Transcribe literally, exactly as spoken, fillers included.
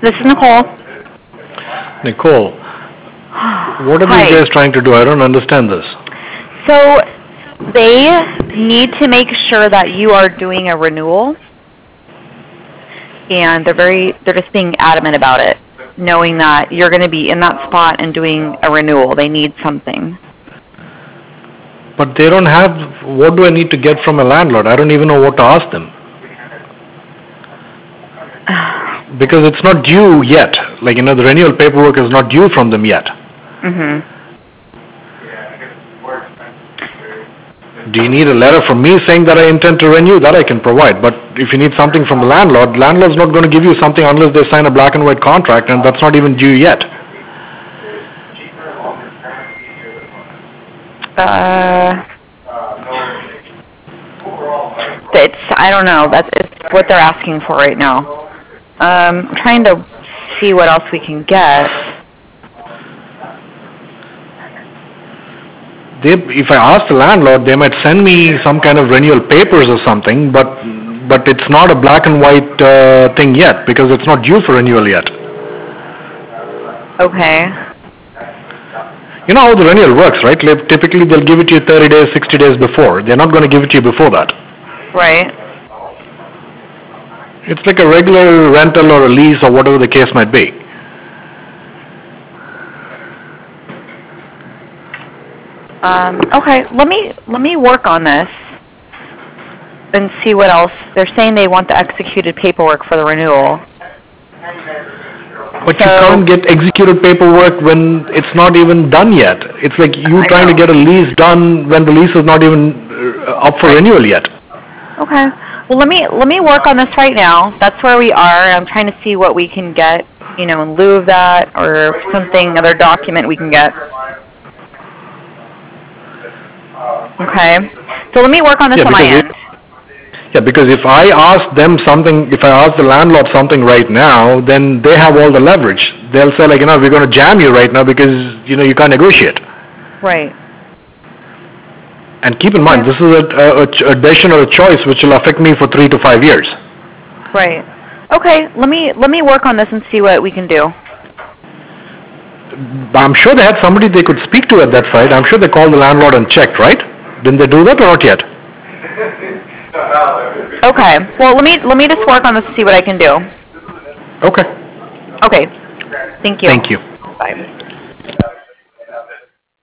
This is Nicole. Nicole, what are Hi. these guys trying to do? I don't understand this. So they need to make sure that you are doing a renewal, and they're very they're just being adamant about it, knowing that you're going to be in that spot and doing a renewal. They need something. But they don't have, what do I need to get from a landlord? I don't even know what to ask them. Because it's not due yet. Like, you know, the renewal paperwork is not due from them yet. Mhm. Do you need a letter from me saying that I intend to renew? That I can provide. But if you need something from the landlord, landlord's not going to give you something unless they sign a black and white contract, and that's not even due yet. Uh, it's I don't know. That's it's what they're asking for right now. Um, I'm trying to see what else we can get. They, if I ask the landlord, they might send me some kind of renewal papers or something, but but it's not a black and white uh, thing yet because it's not due for renewal yet. Okay. You know how the renewal works, right? Like, typically they'll give it to you thirty days, sixty days before. They're not going to give it to you before that. Right. It's like a regular rental or a lease or whatever the case might be. Um, okay. Let me let me work on this and see what else. They're saying they want the executed paperwork for the renewal. But you So- can't get executed paperwork when it's not even done yet. It's like you I trying to know. get a lease done when the lease is not even uh, up for renewal yet. Okay. Well, let me let me work on this right now. That's where we are. I'm trying to see what we can get, you know, in lieu of that, or something, other document we can get. Okay. So let me work on this Yeah, on my because end. Yeah, because if I ask them something, if I ask the landlord something right now, then they have all the leverage. They'll say like, you know, we're going to jam you right now because, you know, you can't negotiate. Right. And keep in mind, Okay. this is a, a, a ch- a decision or a choice which will affect me for three to five years. Right. Okay. Let me let me work on this and see what we can do. I'm sure they had somebody they could speak to at that site. I'm sure they called the landlord and checked, right? Didn't they do that or not yet? Okay. Well, let me let me just work on this and see what I can do. Okay. Okay. Thank you. Thank you. Bye.